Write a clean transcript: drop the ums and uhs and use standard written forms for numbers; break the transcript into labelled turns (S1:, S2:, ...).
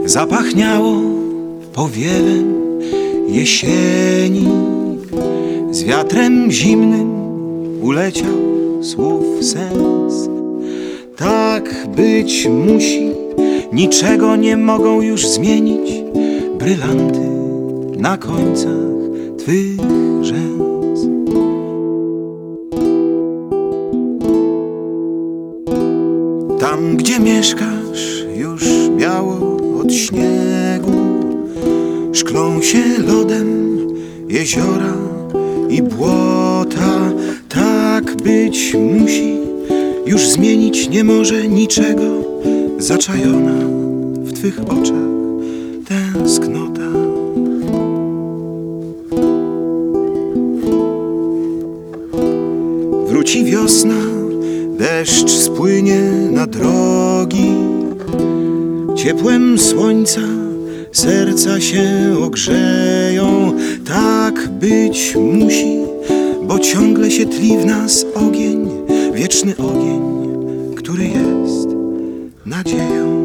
S1: Zapachniało powiewem jesieni, z wiatrem zimnym uleciał słów sens. Tak być musi, niczego nie mogą już zmienić brylanty na końcach twych rzęs. Tam, gdzie mieszkasz, już biało od śniegu, szklą się lodem jeziora i błota. Tak być musi, już zmienić nie może niczego zaczajona w twych oczach tęsknota. Wróci wiosna, deszcz spłynie na drogi, ciepłem słońca serca się ogrzeją. Tak być musi, bo ciągle się tli w nas ogień, wieczny ogień, który jest nadzieją.